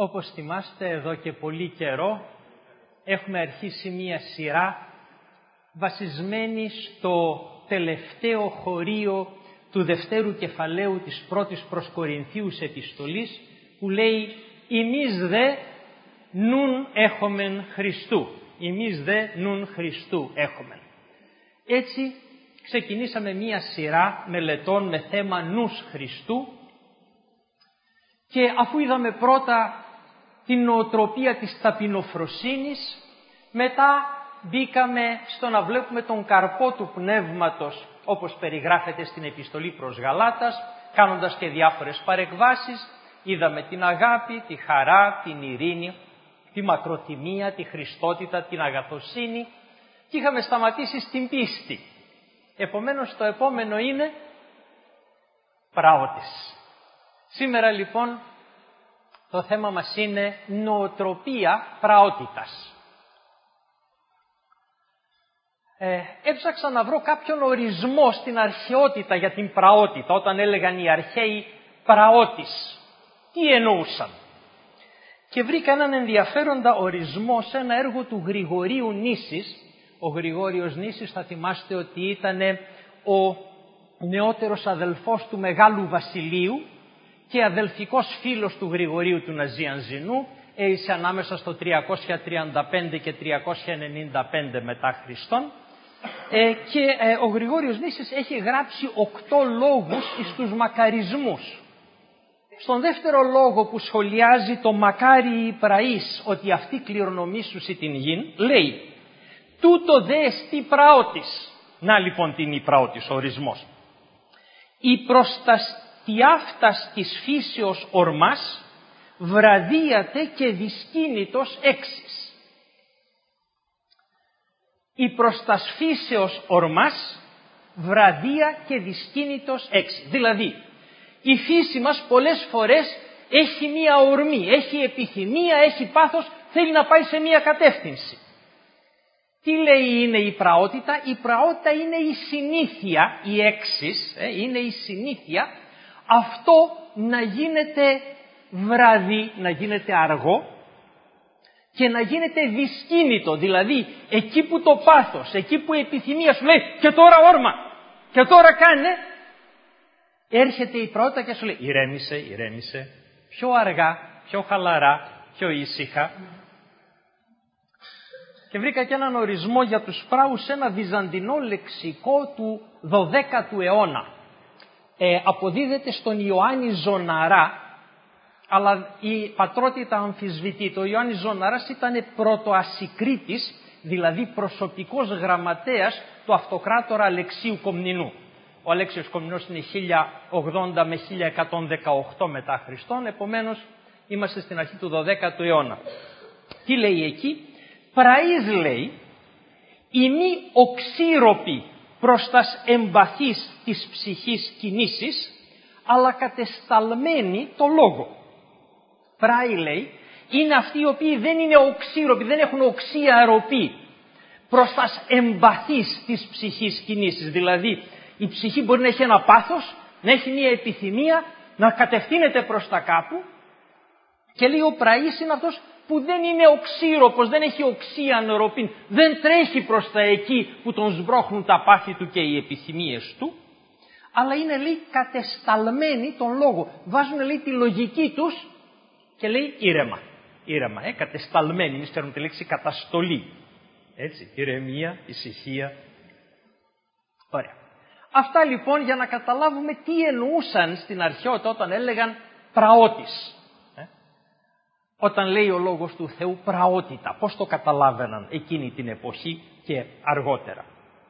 Όπως θυμάστε, εδώ και πολύ καιρό έχουμε αρχίσει μία σειρά βασισμένη στο τελευταίο χωρίο του δευτέρου κεφαλαίου της πρώτης προς Κορινθίους επιστολής, που λέει «Ημείς δε νουν έχομεν Χριστού». «Ημείς δε νουν Χριστού έχομεν». Έτσι ξεκινήσαμε μία σειρά μελετών με θέμα νους Χριστού, και αφού είδαμε πρώτα την νοοτροπία της ταπεινοφροσύνης, μετά μπήκαμε στο να βλέπουμε τον καρπό του πνεύματος, όπως περιγράφεται στην επιστολή προς Γαλάτας, κάνοντας και διάφορες παρεκβάσεις. Είδαμε την αγάπη, τη χαρά, την ειρήνη, τη μακροθυμία, τη χριστότητα, την αγαθοσύνη, και είχαμε σταματήσει στην πίστη. Επομένως το επόμενο είναι πράωτης. Σήμερα λοιπόν το θέμα μας είναι νοοτροπία πραότητας. Έψαξα να βρω κάποιον ορισμό στην αρχαιότητα για την πραότητα, όταν έλεγαν οι αρχαίοι πραώτης. Τι εννοούσαν? Και βρήκα έναν ενδιαφέροντα ορισμό σε ένα έργο του Γρηγορίου Νήσης. Ο Γρηγόριος Νήσης, θα θυμάστε ότι ήταν ο νεότερος αδελφός του Μεγάλου Βασιλείου και αδελφικός φίλος του Γρηγορίου του Ναζιανζινού. Έζησε ανάμεσα στο 335 και 395 μετά Χριστόν. Και ο Γρηγόριος Νήσης έχει γράψει 8 λόγους στους μακαρισμούς. Στον δεύτερο λόγο, που σχολιάζει το μακάρι οι πραείς, ότι αυτή κληρονομήσουσι την γην, λέει «Τούτο δε εστί πραώτης». Να λοιπόν την υπραώτης ο ορισμός. «Η προσταστιάφτας της φύσεως ορμάς βραδίαται και δυσκίνητος έξις». Η προστασφύσεως ορμάς βραδία και δυσκίνητος έξι. Δηλαδή, η φύση μας πολλές φορές έχει μία ορμή, έχει επιθυμία, έχει πάθος, θέλει να πάει σε μία κατεύθυνση. Τι λέει είναι η πραότητα? Η πραότητα είναι η συνήθεια, η έξις, είναι η συνήθεια αυτό να γίνεται βράδυ, να γίνεται αργό και να γίνεται δυσκίνητο. Δηλαδή, εκεί που το πάθος, εκεί που η επιθυμία σου λέει «και τώρα όρμα, και τώρα κάνε», έρχεται η πραότητα και σου λέει «ηρέμησε, ηρέμησε, πιο αργά, πιο χαλαρά, πιο ήσυχα». Και βρήκα και έναν ορισμό για τους πράους σε ένα βυζαντινό λεξικό του 12ου αιώνα. Αποδίδεται στον Ιωάννη Ζωναρά, αλλά η πατρότητα αμφισβητείται. Ο Ιωάννης Ζωναράς ήταν πρωτοασικρίτης, δηλαδή προσωπικός γραμματέας του αυτοκράτορα Αλεξίου Κομνηνού. Ο Αλέξιος Κομνηνός είναι 1080 με 1118 μετά Χριστόν, επομένως είμαστε στην αρχή του 12ου αιώνα. Τι λέει εκεί? «Πραείς», λέει, «η μη οξύροπη προς τας εμπαθείς της ψυχής κινήσεις, αλλά κατεσταλμένη το λόγο». Πράοι, λέει, είναι αυτοί οι οποίοι δεν είναι οξύροποι, δεν έχουν οξία αροπή προς τας εμπαθείς της ψυχής κινήσεις. Δηλαδή, η ψυχή μπορεί να έχει ένα πάθος, να έχει μια επιθυμία, να κατευθύνεται προς τα κάπου, και λέει ο πραής είναι αυτός που δεν είναι οξύροπος, δεν έχει οξία ανεροπήν, δεν τρέχει προς τα εκεί που τον σμπρώχνουν τα πάθη του και οι επιθυμίες του, αλλά είναι, λέει, κατεσταλμένοι τον λόγο. Βάζουν, λέει, τη λογική τους και λέει ήρεμα. Ήρεμα, κατεσταλμένοι. Εμείς ξέρουμε τη λέξη καταστολή. Έτσι, ηρεμία, ησυχία. Ωραία. Αυτά λοιπόν για να καταλάβουμε τι εννοούσαν στην αρχαιότητα όταν έλεγαν πραώτης. Όταν λέει ο λόγος του Θεού πραότητα, πώς το καταλάβαιναν εκείνη την εποχή και αργότερα.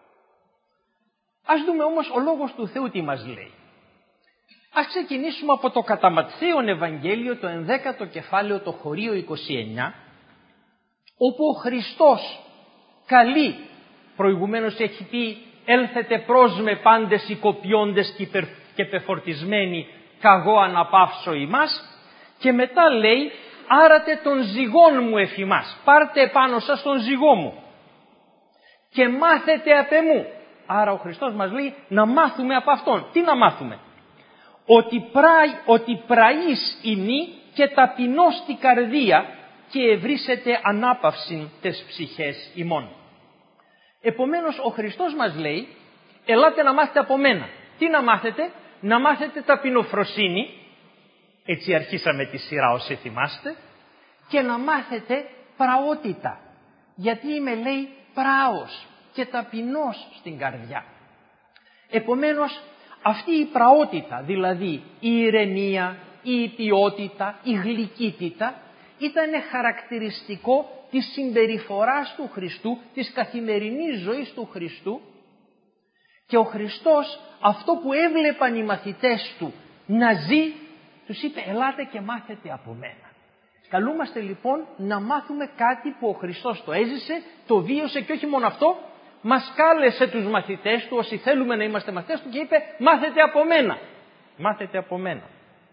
Ας δούμε όμως ο λόγος του Θεού τι μας λέει. Ας ξεκινήσουμε από το κατά Ματθαίον Ευαγγέλιο, το 11ο κεφάλαιο, το χωρίο 29, όπου ο Χριστός καλεί, προηγουμένως έχει πει «έλθετε προς με πάντες οικοποιώντες και πεφορτισμένοι, καγώ αναπαύσω ημάς», και μετά λέει «άρατε τον ζυγόν μου εφημάς», πάρτε επάνω σας τον ζυγό μου και μάθετε απ' εμού. Άρα ο Χριστός μας λέει να μάθουμε από Αυτόν. Τι να μάθουμε? Ότι πραείς ημί και ταπεινός την καρδία και ευρύσετε ανάπαυση τες ψυχές ημών. Επομένως ο Χριστός μας λέει, ελάτε να μάθετε από μένα. Τι να μάθετε? Να μάθετε ταπεινοφροσύνη, έτσι αρχίσαμε τη σειρά όσοι θυμάστε, και να μάθετε πραότητα. Γιατί είμαι, λέει, πράος και ταπεινός στην καρδιά. Επομένως αυτή η πραότητα, δηλαδή η ηρεμία, η ποιότητα, η γλυκύτητα, ήταν χαρακτηριστικό της συμπεριφοράς του Χριστού, της καθημερινής ζωής του Χριστού, και ο Χριστός αυτό που έβλεπαν οι μαθητές του να ζει, τους είπε ελάτε και μάθετε από μένα. Καλούμαστε λοιπόν να μάθουμε κάτι που ο Χριστός το έζησε, το βίωσε, και όχι μόνο αυτό, μας κάλεσε τους μαθητές του, όσοι θέλουμε να είμαστε μαθητές του, και είπε μάθετε από μένα. Μάθετε από μένα.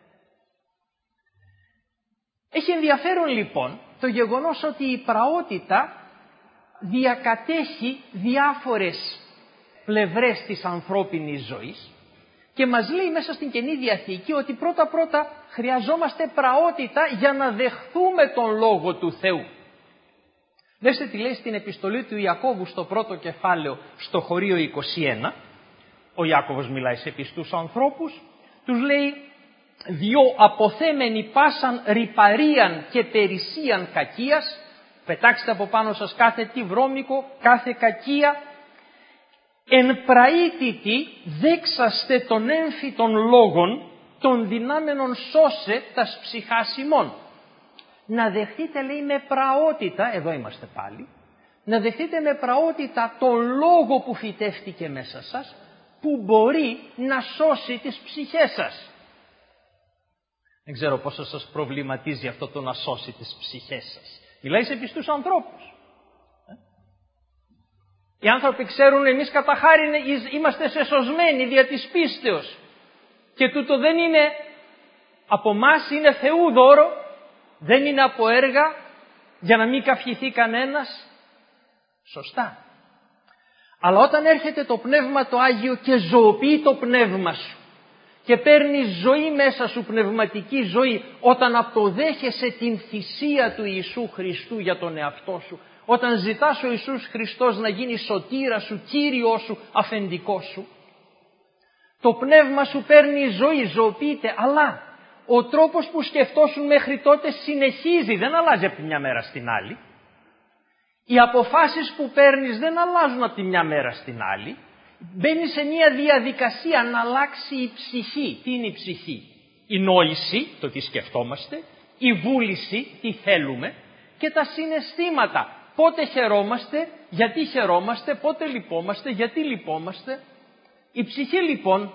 Έχει ενδιαφέρον λοιπόν το γεγονός ότι η πραότητα διακατέχει διάφορες πλευρές της ανθρώπινης ζωής και μας λέει μέσα στην Καινή Διαθήκη ότι πρώτα χρειαζόμαστε πραότητα για να δεχθούμε τον Λόγο του Θεού. Δέστε τι λέει στην επιστολή του Ιακώβου στο πρώτο κεφάλαιο στο χωρίο 21. Ο Ιάκωβος μιλάει σε πιστούς ανθρώπους, τους λέει «Διό αποθέμενοι πάσαν ρυπαρίαν και περισσίαν κακίας», πετάξτε από πάνω σας κάθε τι βρώμικο, κάθε κακία, «εν πραήτητη δέξαστε των έμφυτων λόγων των δυνάμενων σώσε τας ψυχάς ημών». Να δεχτείτε, λέει, με πραότητα, εδώ είμαστε πάλι, να δεχτείτε με πραότητα τον λόγο που φυτεύτηκε μέσα σας, που μπορεί να σώσει τις ψυχές σας. Δεν ξέρω πόσο σας προβληματίζει αυτό το να σώσει τις ψυχές σας. Μιλάει σε πιστούς ανθρώπους. Οι άνθρωποι ξέρουν, εμείς κατά χάριν είμαστε σεσωσμένοι δια της πίστεως. Και τούτο δεν είναι από μας, είναι Θεού δώρο, δεν είναι από έργα, για να μην καυχηθεί κανένας. Σωστά. Αλλά όταν έρχεται το Πνεύμα το Άγιο και ζωοποιεί το πνεύμα σου και παίρνει ζωή μέσα σου, πνευματική ζωή, όταν αποδέχεσαι την θυσία του Ιησού Χριστού για τον εαυτό σου, όταν ζητάς ο Ιησούς Χριστός να γίνει σωτήρας σου, Κύριος σου, αφεντικός σου, το πνεύμα σου παίρνει ζωή, ζωοποιείται, αλλά ο τρόπος που σκεφτόσουν μέχρι τότε συνεχίζει, δεν αλλάζει από τη μια μέρα στην άλλη. Οι αποφάσεις που παίρνεις δεν αλλάζουν από τη μια μέρα στην άλλη. Μπαίνει σε μια διαδικασία να αλλάξει η ψυχή. Τι είναι η ψυχή? Η νόηση, το τι σκεφτόμαστε, η βούληση, τι θέλουμε, και τα συναισθήματα. Πότε χαιρόμαστε, γιατί χαιρόμαστε, πότε λυπόμαστε, γιατί λυπόμαστε. Η ψυχή λοιπόν,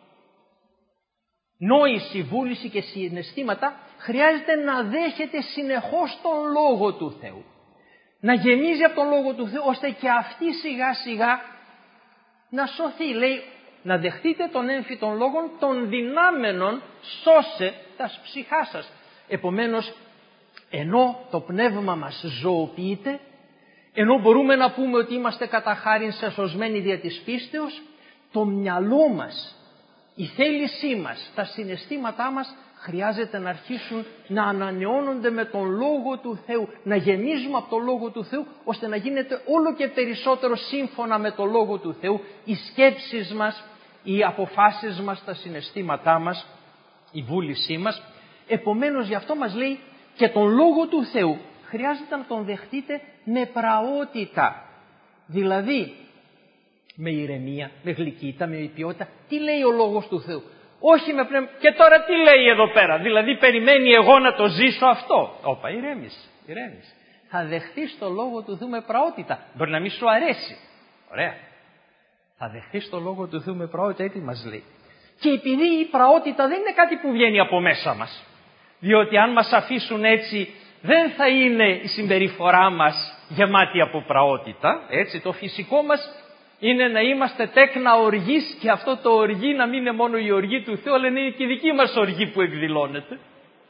νόηση, βούληση και συναισθήματα, χρειάζεται να δέχεται συνεχώς τον Λόγο του Θεού. Να γεμίζει από τον Λόγο του Θεού, ώστε και αυτή σιγά σιγά να σωθεί. Λέει, να δεχτείτε τον έμφυτων λόγων των δυνάμενων σώσε τας ψυχάς σας. Επομένως, ενώ το πνεύμα μας ζωοποιείται, ενώ μπορούμε να πούμε ότι είμαστε κατά χάριν σεσωσμένοι δια της πίστεως, το μυαλό μας, η θέλησή μας, τα συναισθήματά μας χρειάζεται να αρχίσουν να ανανεώνονται με τον Λόγο του Θεού, να γεμίζουμε από τον Λόγο του Θεού, ώστε να γίνεται όλο και περισσότερο σύμφωνα με τον Λόγο του Θεού οι σκέψεις μας, οι αποφάσεις μας, τα συναισθήματά μας, η βούλησή μας. Επομένως γι' αυτό μας λέει και τον Λόγο του Θεού χρειάζεται να τον δεχτείτε με πραότητα, δηλαδή με ηρεμία, με γλυκύτητα, με ποιότητα. Τι λέει ο Λόγος του Θεού? Όχι με πνεύμα. Και τώρα τι λέει εδώ πέρα? Δηλαδή περιμένει εγώ να το ζήσω αυτό? Όπα, ηρέμησε. Θα δεχτείς το Λόγο του Θεού με πραότητα. Μπορεί να μην σου αρέσει. Ωραία. Θα δεχτείς το Λόγο του Θεού με πραότητα, έτσι μας λέει. Και επειδή η πραότητα δεν είναι κάτι που βγαίνει από μέσα μας, διότι αν μας αφήσουν έτσι δεν θα είναι η συμπεριφορά μας γεμάτη από πραότητα. Έτσι, το φυσικό μας είναι να είμαστε τέκνα οργής, και αυτό το οργή να μην είναι μόνο η οργή του Θεού, αλλά είναι και η δική μας οργή που εκδηλώνεται.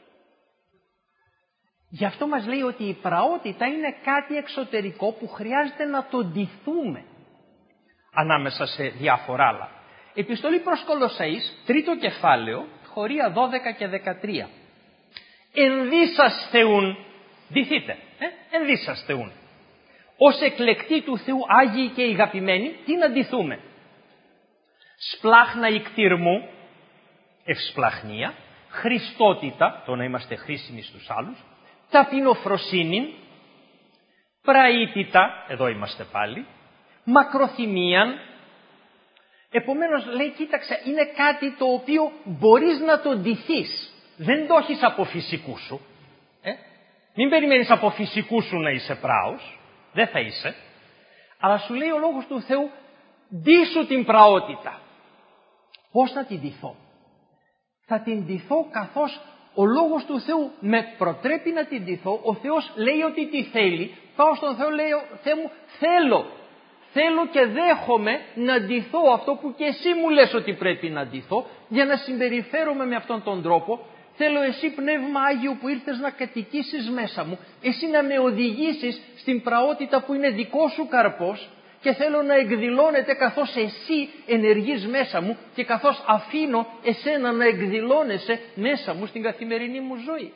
Γι' αυτό μας λέει ότι η πραότητα είναι κάτι εξωτερικό που χρειάζεται να το ντυθούμε ανάμεσα σε διάφορα άλλα. Επιστολή προς Κολοσσαείς, τρίτο κεφάλαιο, χωρία 12 και 13. ενδύσας Θεούν, ντυθείτε, ενδύσας Θεούν. Ως εκλεκτοί του Θεού, Άγιοι και αγαπημένοι, τι να ντυθούμε? Σπλάχνα ικτήρμου, ευσπλαχνία, χριστότητα, το να είμαστε χρήσιμοι στους άλλους, ταπεινοφροσύνη, πραήτητα, εδώ είμαστε πάλι, μακροθυμίαν. Επομένως λέει, κοίταξε, είναι κάτι το οποίο μπορείς να το ντυθείς. Δεν το έχεις από φυσικού σου. Μην περιμένεις από φυσικού σου να είσαι πράος. Δεν θα είσαι. Αλλά σου λέει ο Λόγος του Θεού, ντύσου την πραότητα. Πώς θα την ντυθώ? Θα την ντυθώ καθώς ο Λόγος του Θεού με προτρέπει να την ντυθώ. Ο Θεός λέει ότι τι θέλει. Πάω στον Θεό, λέω, Θεέ μου, θέλω και δέχομαι να ντυθώ αυτό που και εσύ μου λες ότι πρέπει να ντυθώ, για να συμπεριφέρομαι με αυτόν τον τρόπο. Θέλω εσύ, Πνεύμα Άγιο, που ήρθες να κατοικήσεις μέσα μου, εσύ να με οδηγήσεις στην πραότητα που είναι δικό σου καρπός, και θέλω να εκδηλώνεται καθώς εσύ ενεργείς μέσα μου και καθώς αφήνω εσένα να εκδηλώνεσαι μέσα μου στην καθημερινή μου ζωή.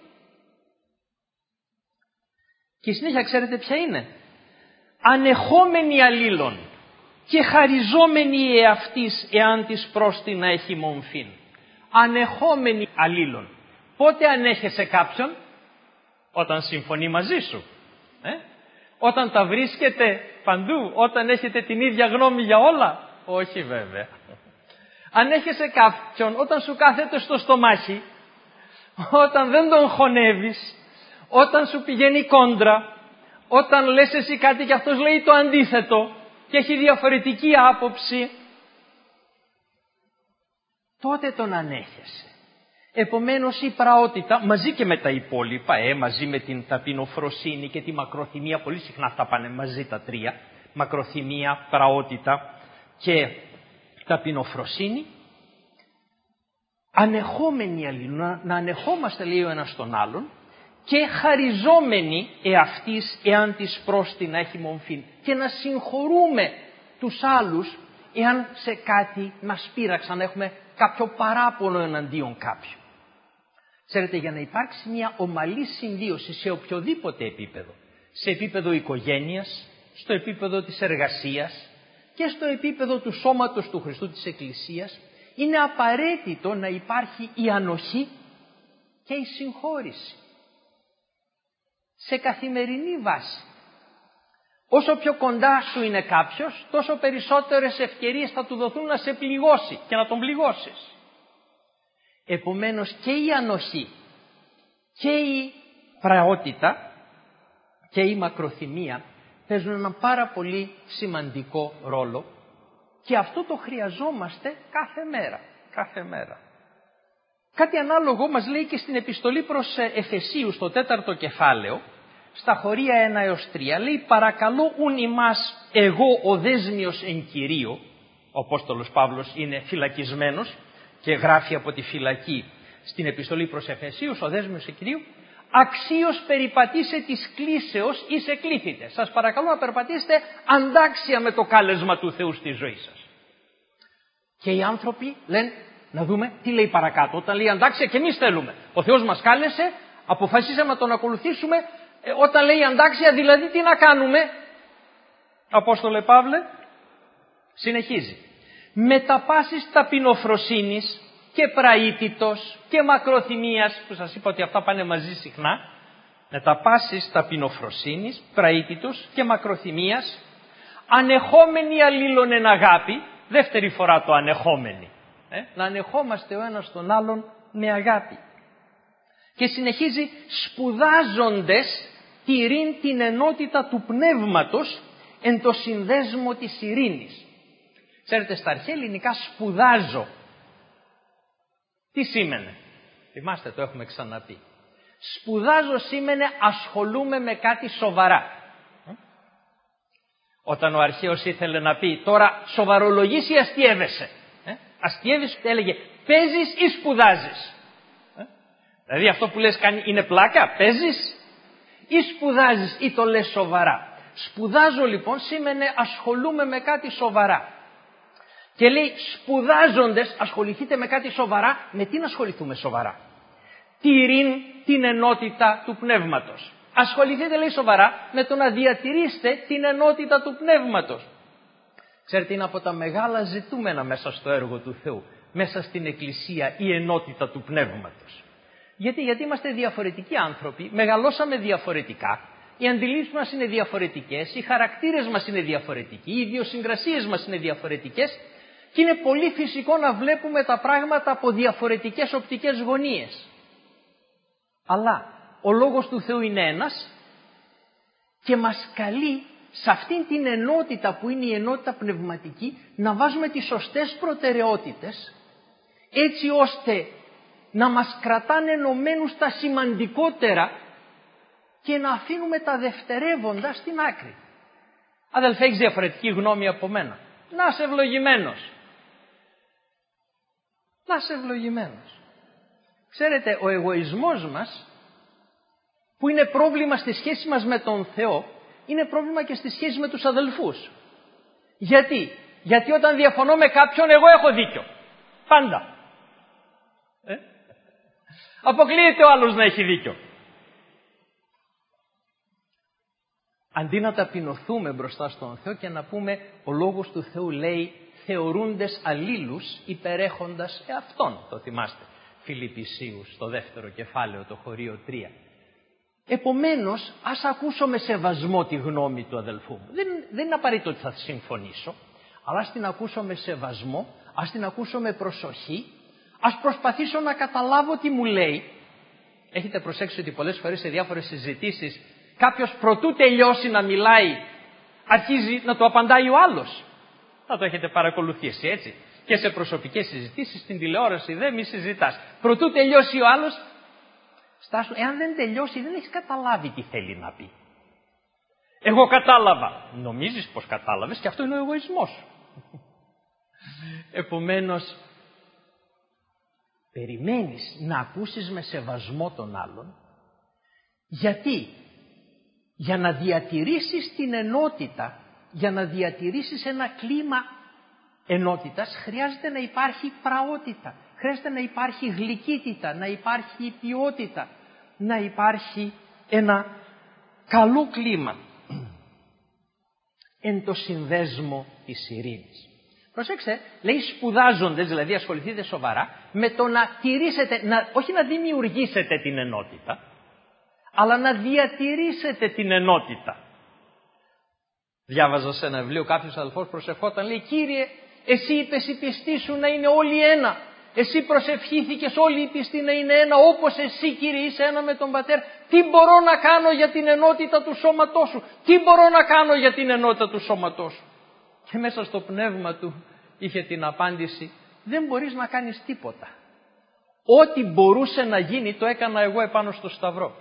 Και η συνέχεια ξέρετε ποια είναι? Ανεχόμενοι αλλήλων και χαριζόμενοι εαυτής, εάν της πρόστινα έχει μομφήν. Ανεχόμενοι αλλήλων. Πότε ανέχεσαι κάποιον? Όταν συμφωνεί μαζί σου. Όταν τα βρίσκετε παντού, όταν έχετε την ίδια γνώμη για όλα? Όχι βέβαια. Ανέχεσαι κάποιον όταν σου κάθεται στο στομάχι, όταν δεν τον χωνεύεις, όταν σου πηγαίνει κόντρα, όταν λες εσύ κάτι και αυτός λέει το αντίθετο και έχει διαφορετική άποψη, τότε τον ανέχεσαι. Επομένως η πραότητα, μαζί και με τα υπόλοιπα, μαζί με την ταπεινοφροσύνη και τη μακροθυμία, πολύ συχνά αυτά πάνε μαζί τα τρία, μακροθυμία, πραότητα και ταπεινοφροσύνη, ανεχόμενοι αλλήλους, να ανεχόμαστε λέει ο ένας τον άλλον, και χαριζόμενοι εαυτής, εάν της πρόστινα έχει μομφήν, και να συγχωρούμε τους άλλους εάν σε κάτι μας πείραξαν, έχουμε κάποιο παράπονο εναντίον κάποιου. Ξέρετε, για να υπάρξει μια ομαλή συμβίωση σε οποιοδήποτε επίπεδο, σε επίπεδο οικογένειας, στο επίπεδο της εργασίας και στο επίπεδο του σώματος του Χριστού της Εκκλησίας, είναι απαραίτητο να υπάρχει η ανοχή και η συγχώρηση. Σε καθημερινή βάση. Όσο πιο κοντά σου είναι κάποιος, τόσο περισσότερες ευκαιρίες θα του δοθούν να σε πληγώσει και να τον πληγώσεις. Επομένως και η ανοχή και η πραότητα και η μακροθυμία παίζουν έναν πάρα πολύ σημαντικό ρόλο, και αυτό το χρειαζόμαστε κάθε μέρα. Κάτι ανάλογο μας λέει και στην επιστολή προς Εφεσίους, στο 4ο κεφάλαιο, στα χωρία 1 έως 3, λέει «Παρακαλώ ουν ημάς εγώ ο δέσμιος εν Κυρίω». Ο Απόστολος Παύλος είναι φυλακισμένος και γράφει από τη φυλακή στην επιστολή προς Εφεσίους, ο δέσμιος εν Κυρίω, «Αξίως περιπατήσε της κλίσεως εις εκλήθητε». Σας παρακαλώ να περπατήσετε αντάξια με το κάλεσμα του Θεού στη ζωή σας. Και οι άνθρωποι λένε, να δούμε τι λέει παρακάτω. Όταν λέει αντάξια, και εμείς θέλουμε. Ο Θεός μας κάλεσε, αποφασίσαμε να τον ακολουθήσουμε. Όταν λέει αντάξια, δηλαδή τι να κάνουμε? Απόστολε Παύλε, συνεχίζει. Με τα πάσης ταπεινοφροσύνης και πραήτητος και μακροθυμίας, που σας είπα ότι αυτά πάνε μαζί συχνά, με τα πάσης ταπεινοφροσύνης, πραήτητος και μακροθυμίας, ανεχόμενοι αλλήλων εν αγάπη, δεύτερη φορά το ανεχόμενοι. Να ανεχόμαστε ο ένας τον άλλον με αγάπη. Και συνεχίζει, σπουδάζοντες τηρήν την ενότητα του πνεύματος εν το συνδέσμο της ειρήνης. Ξέρετε, στα αρχαία ελληνικά σπουδάζω. Τι σήμαινε? Θυμάστε, το έχουμε ξαναπεί. Σπουδάζω σήμαινε ασχολούμαι με κάτι σοβαρά. Όταν ο αρχαίος ήθελε να πει τώρα σοβαρολογείς ή αστιεύεσαι. Αστιεύεσαι, έλεγε παίζεις ή σπουδάζεις. Δηλαδή αυτό που λες είναι πλάκα, παίζεις ή σπουδάζεις ή το λες σοβαρά. Σπουδάζω λοιπόν σήμαινε ασχολούμαι με κάτι σοβαρά. Και λέει σπουδάζοντες, ασχοληθείτε με κάτι σοβαρά. Με τι να ασχοληθούμε σοβαρά? τηρήν την ενότητα του πνεύματος. Ασχοληθείτε, λέει, σοβαρά με το να διατηρήσετε την ενότητα του πνεύματος. Ξέρετε, είναι από τα μεγάλα ζητούμενα μέσα στο έργο του Θεού, μέσα στην Εκκλησία, η ενότητα του πνεύματος. Γιατί είμαστε διαφορετικοί άνθρωποι, μεγαλώσαμε διαφορετικά, οι αντιλήψεις μας είναι διαφορετικές, οι χαρακτήρες μας είναι διαφορετικοί, οι ιδιοσυγκρασίες μας είναι διαφορετικές και είναι πολύ φυσικό να βλέπουμε τα πράγματα από διαφορετικές οπτικές γωνίες. Αλλά ο Λόγος του Θεού είναι ένας και μας καλεί σε αυτήν την ενότητα που είναι η ενότητα πνευματική να βάζουμε τις σωστές προτεραιότητες, έτσι ώστε να μας κρατάνε ενωμένους στα σημαντικότερα και να αφήνουμε τα δευτερεύοντα στην άκρη. Αδελφέ, έχεις διαφορετική γνώμη από μένα? Να είσαι ευλογημένος. Να είσαι ευλογημένος. Ξέρετε, ο εγωισμός μας, που είναι πρόβλημα στη σχέση μας με τον Θεό, είναι πρόβλημα και στη σχέση με τους αδελφούς. Γιατί όταν διαφωνώ με κάποιον, εγώ έχω δίκιο. Πάντα. Αποκλείεται ο άλλος να έχει δίκιο. Αντί να ταπεινωθούμε μπροστά στον Θεό και να πούμε, ο Λόγος του Θεού λέει, θεωρούντες αλλήλους υπερέχοντας εαυτόν. Το θυμάστε, Φιλιππισίους, στο 2ο κεφάλαιο, το χωρίο 3. Επομένως, ας ακούσω με σεβασμό τη γνώμη του αδελφού μου. Δεν είναι απαραίτητο ότι θα συμφωνήσω, αλλά ας την ακούσω με σεβασμό, ας την ακούσω με προσοχή, ας προσπαθήσω να καταλάβω τι μου λέει. Έχετε προσέξει ότι πολλές φορές σε διάφορες συζητήσεις κάποιος προτού τελειώσει να μιλάει αρχίζει να το απαντάει ο άλλος. Θα το έχετε παρακολουθήσει, έτσι. Και σε προσωπικές συζητήσεις, στην τηλεόραση δεν μη συζητάς. Προτού τελειώσει ο άλλος, στάσου. Εάν δεν τελειώσει δεν έχεις καταλάβει τι θέλει να πει. Εγώ κατάλαβα. Νομίζεις πως κατάλαβες και αυτό είναι ο εγωισμός. Επομένως, περιμένεις να ακούσεις με σεβασμό τον άλλον. Γιατί? Για να διατηρήσεις την ενότητα, για να διατηρήσεις ένα κλίμα ενότητας, χρειάζεται να υπάρχει πραότητα, χρειάζεται να υπάρχει γλυκύτητα, να υπάρχει ποιότητα, να υπάρχει ένα καλό κλίμα εν το συνδέσμο της ειρήνης. Προσέξτε, λέει σπουδάζοντες, δηλαδή ασχοληθείτε σοβαρά με το να τηρήσετε, όχι να δημιουργήσετε την ενότητα, αλλά να διατηρήσετε την ενότητα. Διάβαζα σε ένα βιβλίο, κάποιος αδελφός προσευχόταν, λέει, Κύριε, εσύ είπες οι πιστοί σου να είναι όλοι ένα. Εσύ προσευχήθηκες όλοι οι πιστοί να είναι ένα, όπως εσύ, Κύριε, είσαι ένα με τον Πατέρα. Τι μπορώ να κάνω για την ενότητα του σώματός σου? Τι μπορώ να κάνω για την ενότητα του σώματός σου? Και μέσα στο πνεύμα του είχε την απάντηση, δεν μπορείς να κάνεις τίποτα. Ό,τι μπορούσε να γίνει το έκανα εγώ επάνω στο Σταυρό.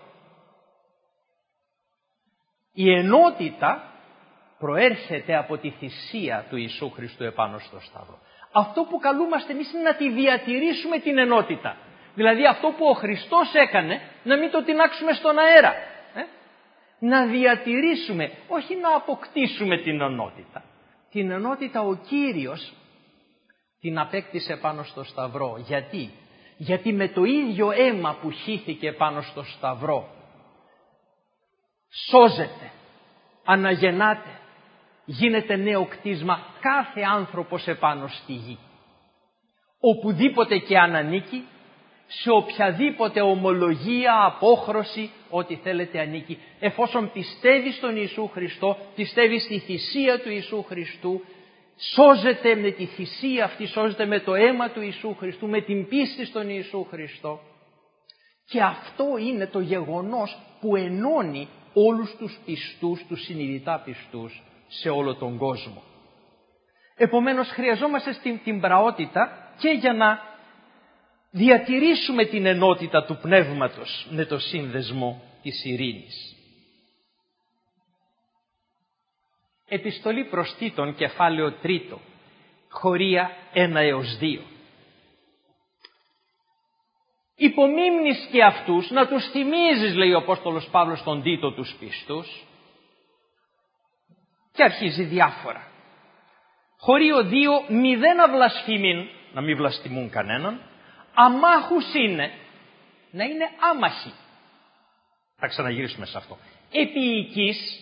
Η ενότητα προέρχεται από τη θυσία του Ιησού Χριστού επάνω στο Σταυρό. Αυτό που καλούμαστε εμείς είναι να τη διατηρήσουμε την ενότητα. Δηλαδή αυτό που ο Χριστός έκανε, να μην το τινάξουμε στον αέρα. Να διατηρήσουμε, όχι να αποκτήσουμε την ενότητα. Την ενότητα ο Κύριος την απέκτησε πάνω στο Σταυρό. Γιατί με το ίδιο αίμα που χύθηκε πάνω στο Σταυρό σώζεται, αναγεννάται, γίνεται νέο κτίσμα κάθε άνθρωπος επάνω στη γη. Οπουδήποτε και αν ανήκει, σε οποιαδήποτε ομολογία, απόχρωση, ό,τι θέλετε ανήκει, εφόσον πιστεύει στον Ιησού Χριστό, πιστεύει στη θυσία του Ιησού Χριστού, σώζεται με τη θυσία αυτή, σώζεται με το αίμα του Ιησού Χριστού, με την πίστη στον Ιησού Χριστό. Και αυτό είναι το γεγονός που ενώνει όλους τους πιστούς, τους συνειδητά πιστούς σε όλο τον κόσμο. Επομένως χρειαζόμαστε την πραότητα και για να διατηρήσουμε την ενότητα του πνεύματος με το σύνδεσμο της ειρήνης. Επιστολή προς Τίτον, κεφάλαιο 3, χωρία 1 έως 2. Υπομίμνεις και αυτούς, να τους θυμίζεις, λέει ο Απόστολος Παύλος στον Τίτο, τους πιστούς, και αρχίζει διάφορα. Χωρίο 2, μηδέν αυλασφήμην, να μην βλαστημούν κανέναν, αμάχους είναι, να είναι άμαχοι. Θα ξαναγυρίσουμε σε αυτό. Επίοικείς,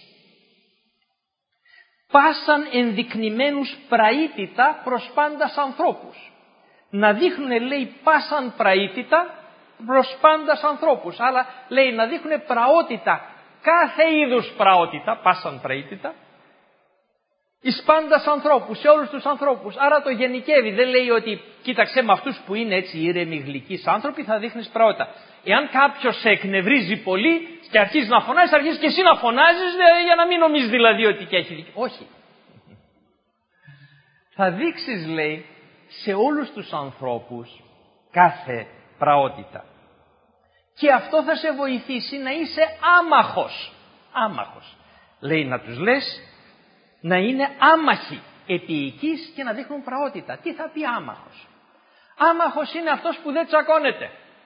πάσαν ενδεικνυμένους πραήτητα προς πάντας ανθρώπους. Να δείχνουν, λέει, πάσαν πραήτητα προς πάντας ανθρώπους. Αλλά, λέει, να δείχνουν πραότητα, κάθε είδους πραότητα, πάσαν πραήτητα, εις πάντας ανθρώπους, σε όλους τους ανθρώπους. Άρα το γενικεύει, δεν λέει ότι κοίταξε με αυτούς που είναι έτσι ήρεμοι, γλυκείς άνθρωποι θα δείχνεις πραότητα. Εάν κάποιος σε εκνευρίζει πολύ και αρχίζει να φωνάζεις, αρχίζεις και εσύ να φωνάζεις για να μην νομίζεις δηλαδή ότι και έχει δίκιο. Όχι. Θα δείξεις, λέει, σε όλους τους ανθρώπους κάθε πραότητα. Και αυτό θα σε βοηθήσει να είσαι άμαχος. Άμαχος. Λέει να τους λες να είναι άμαχοι, επίοικείς και να δείχνουν πραότητα. Τι θα πει άμαχος? Άμαχος είναι αυτός που δεν τσακώνεται.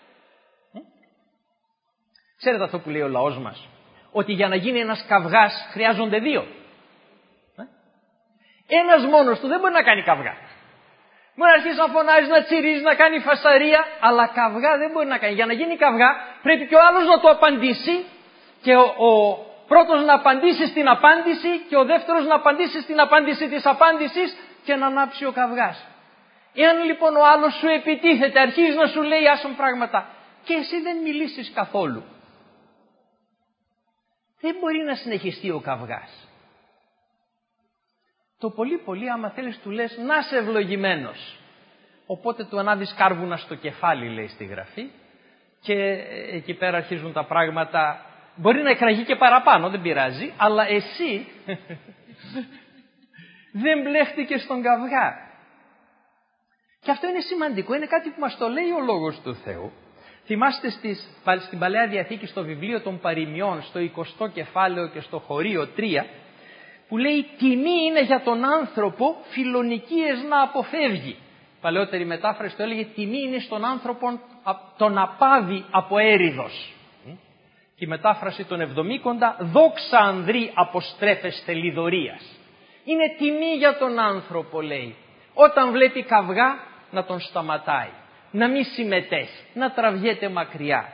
Ξέρετε αυτό που λέει ο λαός μας, ότι για να γίνει ένας καυγάς χρειάζονται δύο. Ένας μόνος του δεν μπορεί να κάνει καυγά. Μπορεί να αρχίσει να φωνάζει, να τσιρίζει, να κάνει φασαρία, αλλά καυγά δεν μπορεί να κάνει. Για να γίνει καυγά πρέπει και ο άλλος να το απαντήσει και ο πρώτος να απαντήσει στην απάντηση και ο δεύτερος να απαντήσει στην απάντηση της απάντησης και να ανάψει ο καυγάς. Εάν λοιπόν ο άλλος σου επιτίθεται, αρχίζει να σου λέει άσον πράγματα και εσύ δεν μιλήσεις καθόλου, δεν μπορεί να συνεχιστεί ο καυγάς. Το πολύ πολύ άμα θέλεις του λες να είσαι ευλογημένος. Οπότε του ανάβεις κάρβουνα στο κεφάλι, λέει στη Γραφή, και εκεί πέρα αρχίζουν τα πράγματα. Μπορεί να εκραγεί και παραπάνω, δεν πειράζει, αλλά εσύ δεν μπλέχτηκες στον καυγά. Και αυτό είναι σημαντικό, είναι κάτι που μας το λέει ο Λόγος του Θεού. Θυμάστε στην Παλαιά Διαθήκη στο βιβλίο των Παροιμιών, στο 20ο κεφάλαιο και στο χωρίο 3, που λέει τιμή είναι για τον άνθρωπο φιλονικίες να αποφεύγει. Παλαιότερη μετάφραση το έλεγε τιμή είναι στον άνθρωπο τον απάβει από έριδος. Και η μετάφραση των Εβδομήκοντα δόξα ανδρή αποστρέφεστε λιδωρίας. Είναι τιμή για τον άνθρωπο, λέει, όταν βλέπει καυγά να τον σταματάει, να μην συμμετέχει, να τραβιέται μακριά.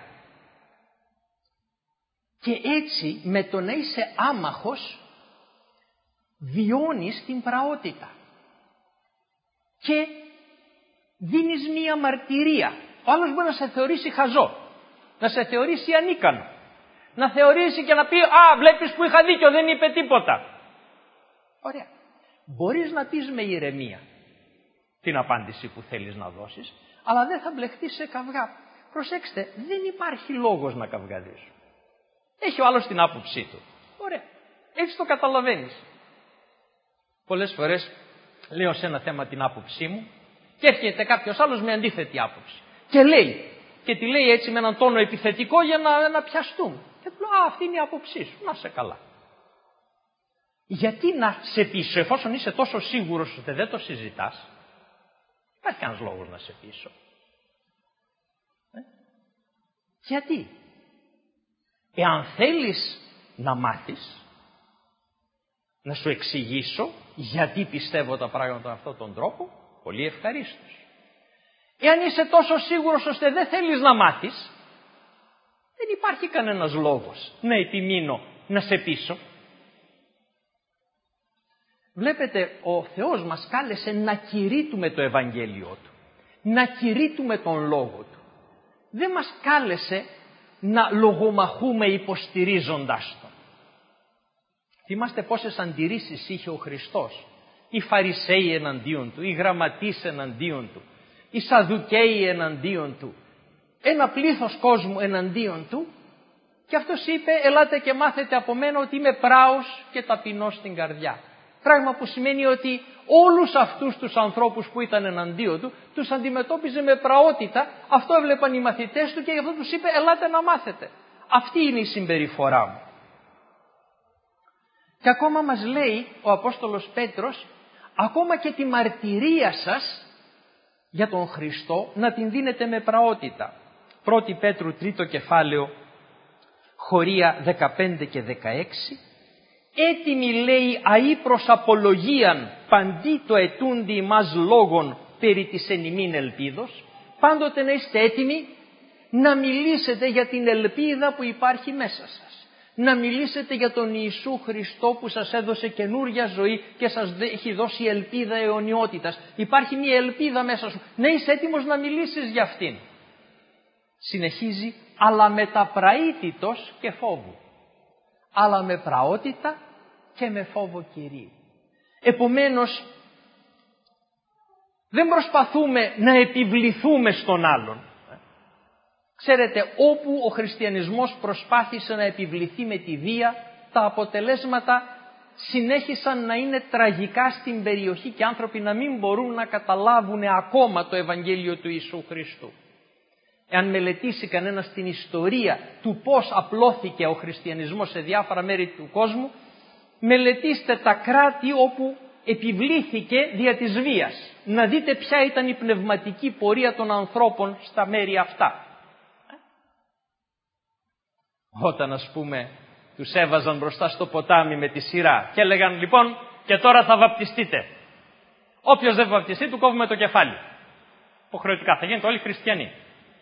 Και έτσι με το να είσαι άμαχος βιώνεις την πραότητα και δίνεις μία μαρτυρία. Ο άλλος μπορεί να σε θεωρήσει χαζό, να σε θεωρήσει ανίκανο, να θεωρήσει και να πει «Α, βλέπεις που είχα δίκιο, δεν είπε τίποτα». Ωραία. Μπορείς να πεις με ηρεμία την απάντηση που θέλεις να δώσεις, αλλά δεν θα μπλεχτείς σε καυγά. Προσέξτε, δεν υπάρχει λόγος να καυγαδείς. Έχει ο άλλος την άποψή του. Ωραία. Έτσι το καταλαβαίνεις. Πολλές φορές λέω σε ένα θέμα την άποψή μου και έρχεται κάποιος άλλος με αντίθετη άποψη. Και λέει, και τη λέει έτσι με έναν τόνο επιθετικό για να πιαστούν. Και του λέω, «Α, αυτή είναι η άποψή σου, να σε καλά». Γιατί να σε πείσω, εφόσον είσαι τόσο σίγουρος ότι δεν το συζητάς, υπάρχει κανένας λόγος να σε πείσω. Γιατί? Εάν θέλεις να μάθεις, να σου εξηγήσω γιατί πιστεύω τα πράγματα με αυτόν τον τρόπο, πολύ ευχαρίστως. Εάν είσαι τόσο σίγουρος ώστε δεν θέλεις να μάθεις, δεν υπάρχει κανένας λόγος να επιμείνω να σε πείσω. Βλέπετε, ο Θεός μας κάλεσε να κηρύττουμε το Ευαγγέλιο Του, να κηρύττουμε τον Λόγο Του. Δεν μας κάλεσε να λογομαχούμε υποστηρίζοντας Τον. Θυμάστε πόσες αντιρρήσεις είχε ο Χριστός. Οι Φαρισαίοι εναντίον Του, οι γραμματείς εναντίον Του, οι Σαδουκαίοι εναντίον Του, ένα πλήθος κόσμου εναντίον Του, και αυτός είπε «Ελάτε και μάθετε από μένα ότι είμαι πράος και ταπεινός στην καρδιά». Πράγμα που σημαίνει ότι όλους αυτούς τους ανθρώπους που ήταν εναντίον Του τους αντιμετώπιζε με πραότητα. Αυτό έβλεπαν οι μαθητές Του και γι' αυτό τους είπε «Ελάτε να μάθετε». Αυτή είναι η συμπεριφορά μου. Και ακόμα μας λέει ο Απόστολος Πέτρος, ακόμα και τη μαρτυρία σας για τον Χριστό να την δίνετε με πραότητα. 1 Πέτρου 3ο κεφάλαιο, χωρία 15 και 16. Έτοιμοι, λέει, αεί προς απολογίαν παντί το ετούντι ημάς λόγων περί της εν ημίν ελπίδος. Πάντοτε να είστε έτοιμοι να μιλήσετε για την ελπίδα που υπάρχει μέσα σας. Να μιλήσετε για τον Ιησού Χριστό που σας έδωσε καινούρια ζωή και σας έχει δώσει ελπίδα αιωνιότητας. Υπάρχει μια ελπίδα μέσα σου. Να είσαι έτοιμος να μιλήσεις για αυτήν. Συνεχίζει, αλλά με τα πραήτητος και φόβου. Αλλά με πραότητα και με φόβο Κυρίου. Επομένως, δεν προσπαθούμε να επιβληθούμε στον άλλον. Ξέρετε, όπου ο χριστιανισμός προσπάθησε να επιβληθεί με τη βία, τα αποτελέσματα συνέχισαν να είναι τραγικά στην περιοχή και άνθρωποι να μην μπορούν να καταλάβουν ακόμα το Ευαγγέλιο του Ιησού Χριστού. Εάν μελετήσει κανένας την ιστορία του πώς απλώθηκε ο χριστιανισμός σε διάφορα μέρη του κόσμου, μελετήστε τα κράτη όπου επιβλήθηκε δια της βίας. Να δείτε ποια ήταν η πνευματική πορεία των ανθρώπων στα μέρη αυτά. Όταν, ας πούμε, τους έβαζαν μπροστά στο ποτάμι με τη σειρά και έλεγαν, λοιπόν, και τώρα θα βαπτιστείτε. Όποιος δεν βαπτιστεί, του κόβουμε το κεφάλι. Υποχρεωτικά, θα γίνετε όλοι χριστιανοί.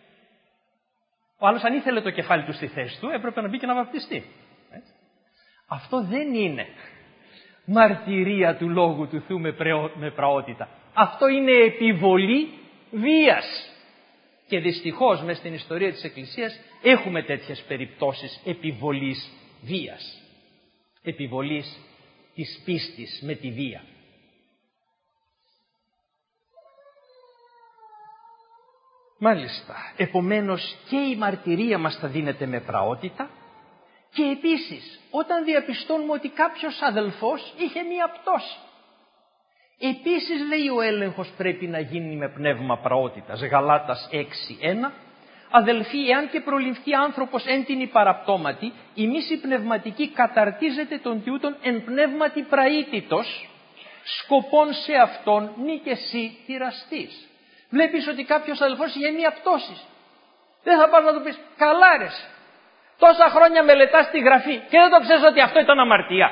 Ο άλλος, αν ήθελε το κεφάλι του στη θέση του, έπρεπε να μπει και να βαπτιστεί. Έτσι. Αυτό δεν είναι μαρτυρία του Λόγου του Θεού με πραότητα. Αυτό είναι επιβολή βίας. Και δυστυχώς μες στην ιστορία της Εκκλησίας έχουμε τέτοιες περιπτώσεις επιβολής βίας. Επιβολής της πίστης με τη βία. Μάλιστα, επομένως και η μαρτυρία μας θα δίνεται με πραότητα και επίσης όταν διαπιστώνουμε ότι κάποιος αδελφός είχε μία πτώση. Επίσης, λέει, ο έλεγχος πρέπει να γίνει με πνεύμα πραότητας. Γαλάτας 6:1. Αδελφοί, εάν και προληφθεί άνθρωπος εν την υπαραπτώματι, η μίση πνευματική καταρτίζεται των τιούτων εν πνεύματι πραήτητος, σκοπών σε αυτόν μη και εσύ θυραστείς. Βλέπεις ότι κάποιος αδελφός είχε μία πτώση. Δεν θα πας να του πεις, καλά ρε, τόσα χρόνια μελετάς τη Γραφή και δεν το ξέρεις ότι αυτό ήταν αμαρτία.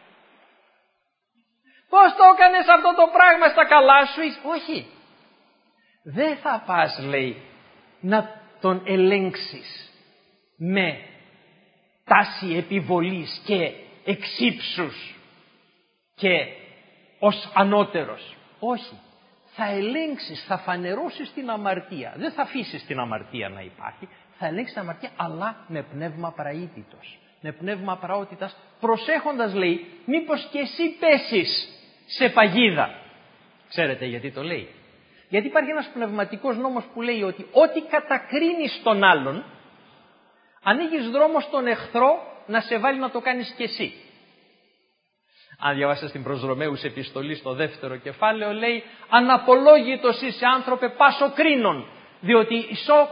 Πώς το έκανες αυτό το πράγμα στα καλά σου? Όχι. Δεν θα πας, λέει, να τον ελέγξεις με τάση επιβολής και εξύψους και ως ανώτερος. Όχι. Θα ελέγξεις, θα φανερώσεις την αμαρτία. Δεν θα αφήσεις την αμαρτία να υπάρχει. Θα ελέγξεις την αμαρτία, αλλά με πνεύμα πραήτητος. Με πνεύμα πραότητας, προσέχοντας, λέει, μήπως και εσύ πέσεις σε παγίδα. Ξέρετε γιατί το λέει? Γιατί υπάρχει ένας πνευματικός νόμος που λέει ότι ό,τι κατακρίνεις τον άλλον, ανοίγεις δρόμο στον εχθρό να σε βάλει να το κάνεις κι εσύ. Αν διαβάσετε στην προς Ρωμαίους επιστολή στο 2ο κεφάλαιο, λέει, αναπολόγητος είσαι άνθρωπε πάσο κρίνων, διότι ισό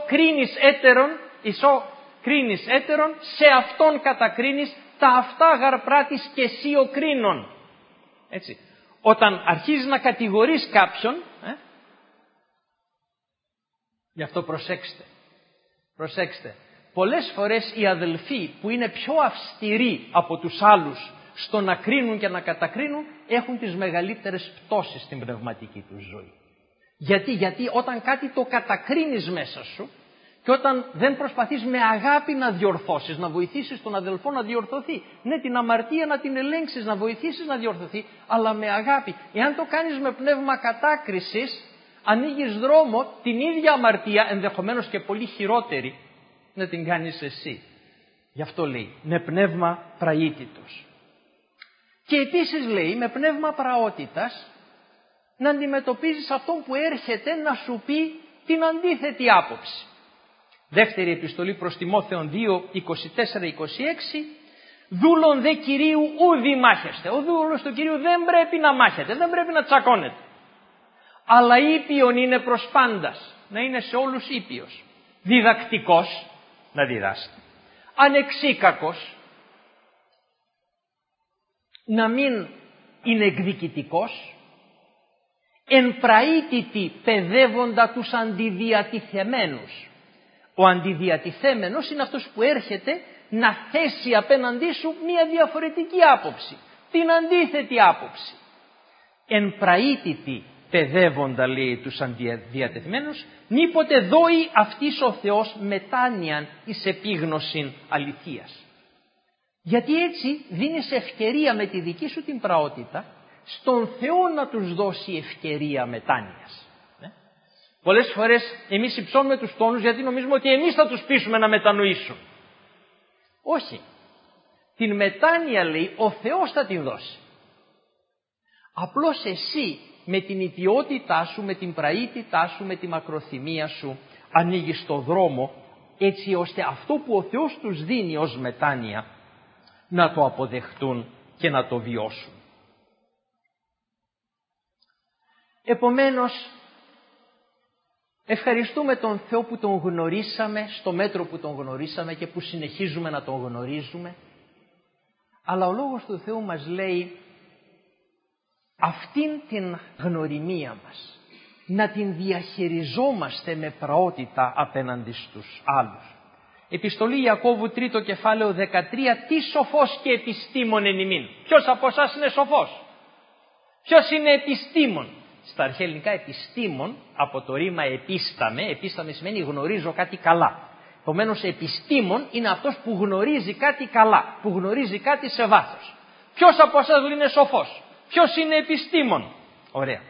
κρίνεις έτερον, σε αυτόν κατακρίνεις, τα αυτά γαρπράτης και εσύ ο κρίνων. Έτσι. Όταν αρχίζεις να κατηγορείς κάποιον, γι' αυτό προσέξτε. Πολλές φορές οι αδελφοί που είναι πιο αυστηροί από τους άλλους στο να κρίνουν και να κατακρίνουν, έχουν τις μεγαλύτερες πτώσεις στην πνευματική τους ζωή. Γιατί όταν κάτι το κατακρίνεις μέσα σου και όταν δεν προσπαθείς με αγάπη να διορθώσεις, να βοηθήσεις τον αδελφό να διορθωθεί, ναι, την αμαρτία να την ελέγξεις, να βοηθήσεις να διορθωθεί, αλλά με αγάπη. Εάν το κάνεις με πνεύμα κατάκρισης, ανοίγεις δρόμο την ίδια αμαρτία, ενδεχομένως και πολύ χειρότερη, να την κάνεις εσύ. Γι' αυτό λέει, με πνεύμα πραήτητος. Και επίσης λέει, με πνεύμα πραότητας, να αντιμετωπίζεις αυτόν που έρχεται να σου πει την αντίθετη άποψη. Δεύτερη επιστολή προς Τιμόθεον 2, 24-26, δούλων δε Κυρίου ουδη μάχεστε. Ο δούλος του Κυρίου δεν πρέπει να μάχεται, δεν πρέπει να τσακώνεται. Αλλά ήπιον είναι προς πάντας, να είναι σε όλους ήπιος. Διδακτικός, να διδάσκει. Ανεξίκακος, να μην είναι εκδικητικός. Εν πραήτητη παιδεύοντα τους αντιδιατηθεμένους. Ο αντιδιατηθέμενος είναι αυτός που έρχεται να θέσει απέναντί σου μία διαφορετική άποψη, την αντίθετη άποψη. Εν πραήτητη παιδεύοντα, λέει, τους αντιδιατεθειμένους, μήποτε δόει αυτής ο Θεός μετάνοιαν εις επίγνωσιν αληθείας. Γιατί έτσι δίνεις ευκαιρία με τη δική σου την πραότητα στον Θεό να τους δώσει ευκαιρία μετάνοιας. Πολλές φορές εμείς υψώνουμε τους τόνους γιατί νομίζουμε ότι εμείς θα τους πείσουμε να μετανοήσουν. Όχι. Την μετάνοια, λέει, ο Θεός θα την δώσει. Απλώς εσύ με την ιδιότητά σου, με την πραήτητά σου, με τη μακροθυμία σου ανοίγεις το δρόμο έτσι ώστε αυτό που ο Θεός τους δίνει ως μετάνοια να το αποδεχτούν και να το βιώσουν. Επομένως, ευχαριστούμε τον Θεό που τον γνωρίσαμε στο μέτρο που τον γνωρίσαμε και που συνεχίζουμε να τον γνωρίζουμε. Αλλά ο Λόγος του Θεού μας λέει αυτήν την γνωριμία μας να την διαχειριζόμαστε με πραότητα απέναντι στους άλλους. Επιστολή Ιακώβου 3 κεφάλαιο 13, τι σοφός και επιστήμον εν ημίν. Ποιος από εσάς είναι σοφός? Ποιος είναι επιστήμον? Στα αρχαία ελληνικά επιστήμον από το ρήμα επίσταμε. Επίσταμε σημαίνει γνωρίζω κάτι καλά. Επομένως επιστήμον είναι αυτός που γνωρίζει κάτι καλά, που γνωρίζει κάτι σε βάθος. Ποιος από εσάς είναι σοφός? Ποιος είναι επιστήμον? Ωραία.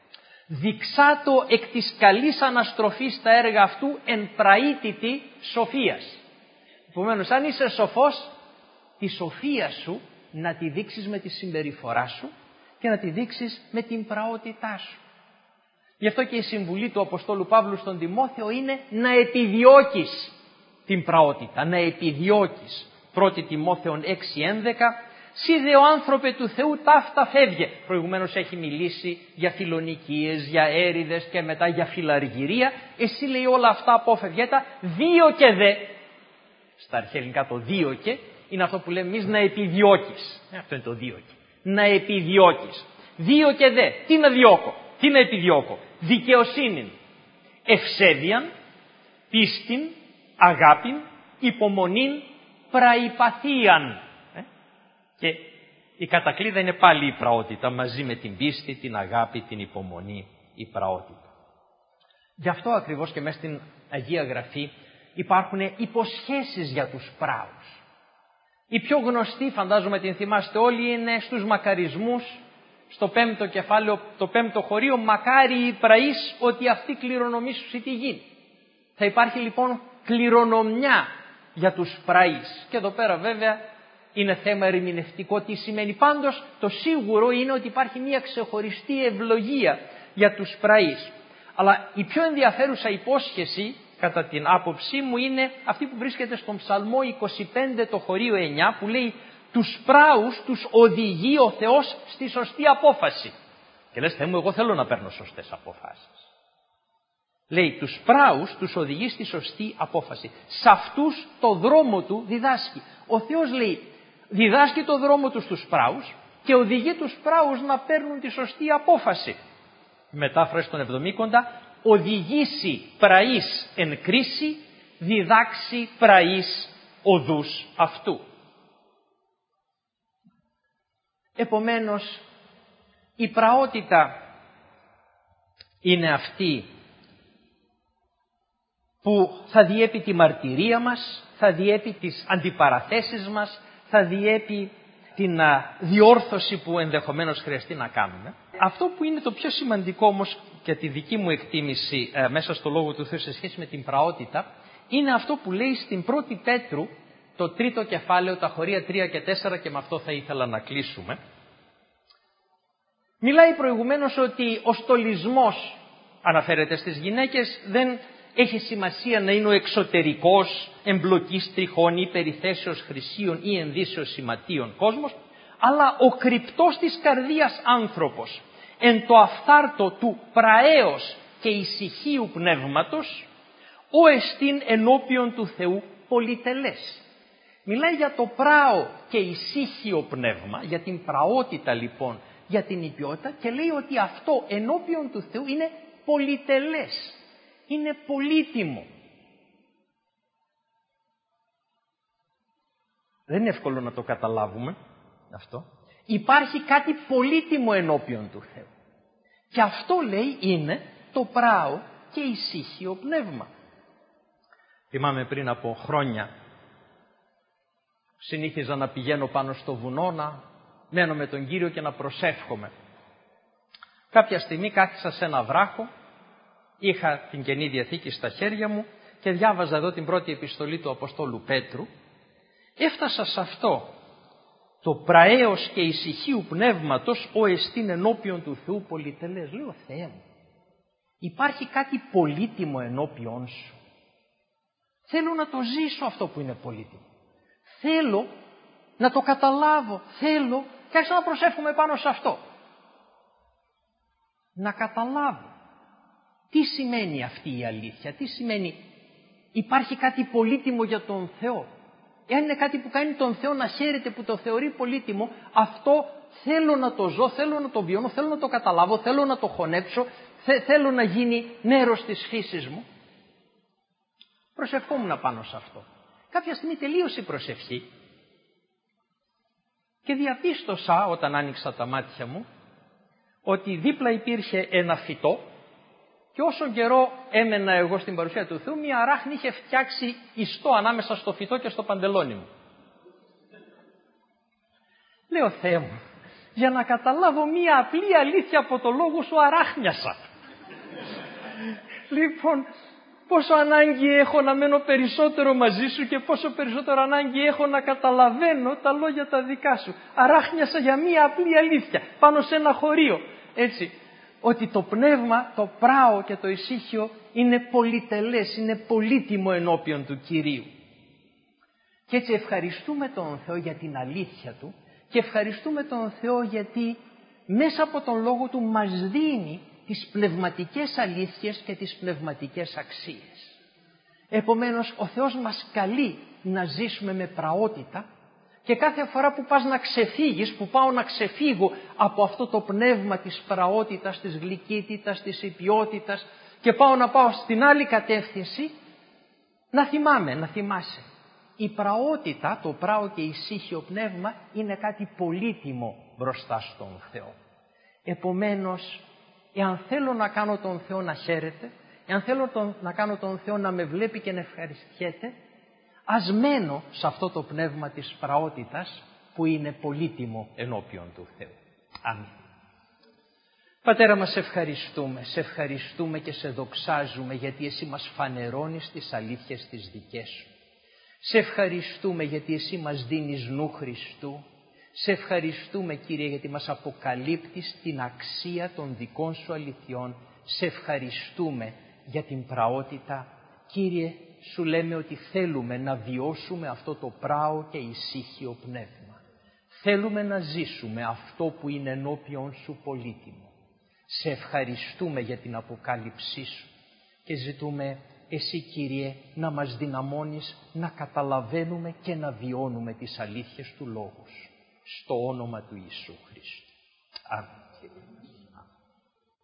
Δειξάτο εκ της καλής αναστροφής τα έργα αυτού εν πραήτητη σοφίας. Επομένως, αν είσαι σοφός, τη σοφία σου να τη δείξεις με τη συμπεριφορά σου και να τη δείξεις με την πραότητά σου. Γι' αυτό και η συμβουλή του Αποστόλου Παύλου στον Τιμόθεο είναι να επιδιώκεις την πραότητα, να επιδιώκεις. 1 Τιμόθεον 6:11, «Σύ δε ο άνθρωπε του Θεού ταύτα φεύγε». Προηγουμένως έχει μιλήσει για φιλονικίες, για έρηδες και μετά για φιλαργυρία. Εσύ, λέει, όλα αυτά απόφευγε τα, δύο και δε. Στα αρχαία ελληνικά το δύο και είναι αυτό που λέμε εμείς να επιδιώκεις. Αυτό είναι το δύο και. Να επιδιώκεις. Δύο και δε. Τι να διώκω? Τι να επιδιώκω? Δικαιοσύνην, ευσέβειαν, πίστην, αγάπην, υπομονήν, πραϊπαθίαν. Και η κατακλείδα είναι πάλι η πραότητα μαζί με την πίστη, την αγάπη, την υπομονή, η πραότητα. Γι' αυτό ακριβώς και μέσα στην Αγία Γραφή υπάρχουν υποσχέσεις για τους πράους. Η πιο γνωστή, φαντάζομαι την θυμάστε όλοι, είναι στους μακαρισμούς, στο 5ο κεφάλαιο, το 5ο χωρίο, μακάρι οι πραείς ότι αυτοί κληρονομήσουσι τη γη. Θα υπάρχει λοιπόν κληρονομιά για τους πραείς. Και εδώ πέρα βέβαια είναι θέμα ερμηνευτικό τι σημαίνει. Πάντως το σίγουρο είναι ότι υπάρχει μια ξεχωριστή ευλογία για τους πραείς. Αλλά η πιο ενδιαφέρουσα υπόσχεση κατά την άποψή μου είναι αυτή που βρίσκεται στον Ψαλμό 25 το χωρίο 9 που λέει τους πράους τους οδηγεί ο Θεός στη σωστή απόφαση. Και λες Θεέ μου, εγώ θέλω να παίρνω σωστές αποφάσεις. Λέει τους πράους τους οδηγεί στη σωστή απόφαση. Σε αυτούς το δρόμο του διδάσκει. Ο Θεός λέει διδάσκει το δρόμο του στους πράους και οδηγεί τους πράους να παίρνουν τη σωστή απόφαση. Μετάφραση των Εβδομήκοντα, οδηγήσει πραείς εν κρίση, διδάξει πραείς οδούς αυτού. Επομένως, η πραότητα είναι αυτή που θα διέπει τη μαρτυρία μας, θα διέπει τις αντιπαραθέσεις μας, θα διέπει την διόρθωση που ενδεχομένως χρειαστεί να κάνουμε. Αυτό που είναι το πιο σημαντικό όμως και τη δική μου εκτίμηση μέσα στο Λόγο του Θεού σε σχέση με την πραότητα είναι αυτό που λέει στην 1η Πέτρου το 3ο κεφάλαιο, τα χωρία 3 και 4 και με αυτό θα ήθελα να κλείσουμε. Μιλάει προηγουμένως ότι ο στολισμός, αναφέρεται στις γυναίκες, δεν έχει σημασία να είναι ο εξωτερικός, εμπλοκής τριχών ή περιθέσεως χρυσίων ή ενδύσεως σηματίων κόσμος, αλλά ο κρυπτός της καρδίας άνθρωπος, εν το αυθάρτο του πραέως και ησυχίου πνεύματος, ο εστίν ενώπιον του Θεού πολυτελές. Μιλάει για το πράο και ησύχιο πνεύμα, για την πραότητα λοιπόν, για την υπιότητα και λέει ότι αυτό ενώπιον του Θεού είναι πολυτελές. Είναι πολύτιμο. Δεν είναι εύκολο να το καταλάβουμε αυτό. Υπάρχει κάτι πολύτιμο ενώπιον του Θεού. Και αυτό, λέει, είναι το πράο και ησύχιο πνεύμα. Θυμάμαι πριν από χρόνια, συνήθιζα να πηγαίνω πάνω στο βουνό, να μένω με τον Κύριο και να προσεύχομαι. Κάποια στιγμή κάθισα σε ένα βράχο, είχα την Καινή Διαθήκη στα χέρια μου και διάβαζα εδώ την πρώτη επιστολή του Αποστόλου Πέτρου. Έφτασα σε αυτό: το πραέος και ησυχίου πνεύματος ο εστίν ενώπιον του Θεού πολυτελές. Λέω, Θεέ μου, υπάρχει κάτι πολύτιμο ενώπιον σου. Θέλω να το ζήσω αυτό που είναι πολύτιμο. Θέλω να το καταλάβω. Θέλω και άρχισα να προσεύχομαι πάνω σε αυτό. Να καταλάβω τι σημαίνει αυτή η αλήθεια, τι σημαίνει υπάρχει κάτι πολύτιμο για τον Θεό. Εάν είναι κάτι που κάνει τον Θεό να χαίρεται, που το θεωρεί πολύτιμο, αυτό θέλω να το ζω, θέλω να το βιώνω, θέλω να το καταλάβω, θέλω να το χωνέψω, θέλω να γίνει μέρος της φύσης μου. Προσευχόμουν πάνω σε αυτό. Κάποια στιγμή τελείωσε η προσευχή και διαπίστωσα, όταν άνοιξα τα μάτια μου, ότι δίπλα υπήρχε ένα φυτό και όσο καιρό έμενα εγώ στην παρουσία του Θεού, μια αράχνη είχε φτιάξει ιστό ανάμεσα στο φυτό και στο παντελόνι μου. Λέω, Θεέ μου, για να καταλάβω μια απλή αλήθεια από το λόγο σου αράχνιασα. Λοιπόν, πόσο ανάγκη έχω να μένω περισσότερο μαζί σου και πόσο περισσότερο ανάγκη έχω να καταλαβαίνω τα λόγια τα δικά σου. Αράχνιασα για μια απλή αλήθεια, πάνω σε ένα χωρίο. Έτσι, ότι το πνεύμα, το πράο και το ησύχιο είναι πολυτελές, είναι πολύτιμο ενώπιον του Κυρίου. Και έτσι ευχαριστούμε τον Θεό για την αλήθεια Του και ευχαριστούμε τον Θεό γιατί μέσα από τον Λόγο Του μας δίνει τις πνευματικές αλήθειες και τις πνευματικές αξίες. Επομένως, ο Θεός μας καλεί να ζήσουμε με πραότητα και κάθε φορά που πας να ξεφύγεις, που πάω να ξεφύγω από αυτό το πνεύμα της πραότητας, της γλυκύτητας, της υπιότητας και πάω στην άλλη κατεύθυνση, να θυμάσαι. Η πραότητα, το πράο και η πνεύμα είναι κάτι πολύτιμο μπροστά στον Θεό. Επομένως, εάν θέλω να κάνω τον Θεό να χαίρεται, εάν θέλω να κάνω τον Θεό να με βλέπει και να ευχαριστιέται, ας μένω σε αυτό το πνεύμα της πραότητας που είναι πολύτιμο ενώπιον του Θεού. Αμήν. Πατέρα μας, σε ευχαριστούμε και σε δοξάζουμε γιατί Εσύ μας φανερώνεις τις αλήθειες τις δικές Σου. Σε ευχαριστούμε γιατί Εσύ μας δίνεις νου Χριστού. Σε ευχαριστούμε, Κύριε, γιατί μας αποκαλύπτεις την αξία των δικών Σου αληθιών. Σε ευχαριστούμε για την πραότητα. Κύριε, Σου λέμε ότι θέλουμε να βιώσουμε αυτό το πράο και ησύχιο πνεύμα. Θέλουμε να ζήσουμε αυτό που είναι ενώπιον Σου πολύτιμο. Σε ευχαριστούμε για την αποκάλυψή Σου και ζητούμε Εσύ, Κύριε, να μας δυναμώνεις να καταλαβαίνουμε και να βιώνουμε τις αλήθειες του Λόγου Σου. Στο όνομα του Ιησού Χριστού. Αμήν.